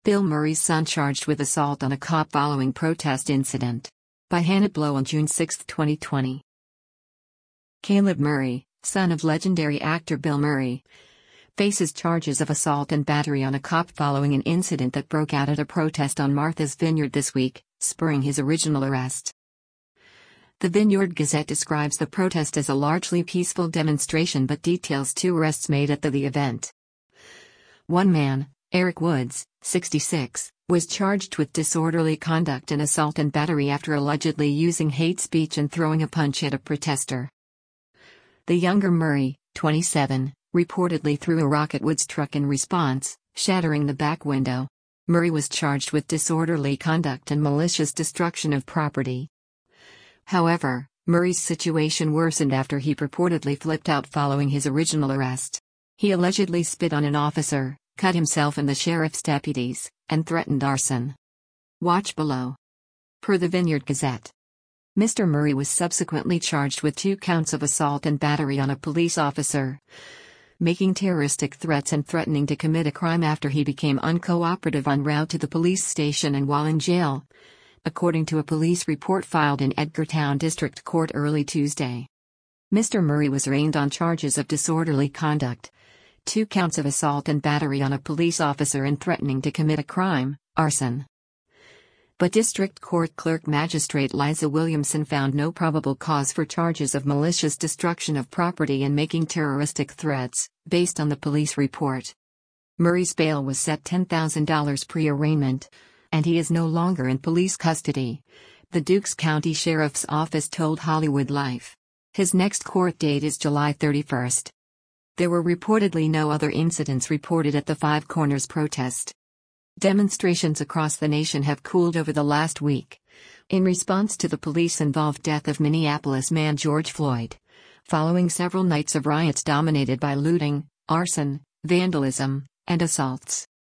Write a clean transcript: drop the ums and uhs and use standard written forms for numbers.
Bill Murray's son charged with assault on a cop following protest incident. By Hannah Blow on June 6, 2020. Caleb Murray, son of legendary actor Bill Murray, faces charges of assault and battery on a cop following an incident that broke out at a protest on Martha's Vineyard this week, spurring his original arrest. The Vineyard Gazette describes the protest as a largely peaceful demonstration but details 2 arrests made at the event. One man, Eric Woods, 66, was charged with disorderly conduct and assault and battery after allegedly using hate speech and throwing a punch at a protester. The younger Murray, 27, reportedly threw a rock at Woods' truck in response, shattering the back window. Murray was charged with disorderly conduct and malicious destruction of property. However, Murray's situation worsened after he purportedly flipped out following his original arrest. He allegedly spit on an officer, cut himself and the sheriff's deputies, and threatened arson. Watch below. Per the Vineyard Gazette. Mr. Murray was subsequently charged with 2 counts of assault and battery on a police officer, making terroristic threats and threatening to commit a crime after he became uncooperative en route to the police station and while in jail, according to a police report filed in Edgartown District Court early Tuesday. Mr. Murray was arraigned on charges of disorderly conduct, 2 counts of assault and battery on a police officer and threatening to commit a crime, arson. But District Court Clerk Magistrate Liza Williamson found no probable cause for charges of malicious destruction of property and making terroristic threats, based on the police report. Murray's bail was set $10,000 pre-arraignment, and he is no longer in police custody, the Dukes County Sheriff's Office told Hollywood Life. His next court date is July 31. There were reportedly no other incidents reported at the Five Corners protest. Demonstrations across the nation have cooled over the last week, in response to the police-involved death of Minneapolis man George Floyd, following several nights of riots dominated by looting, arson, vandalism, and assaults.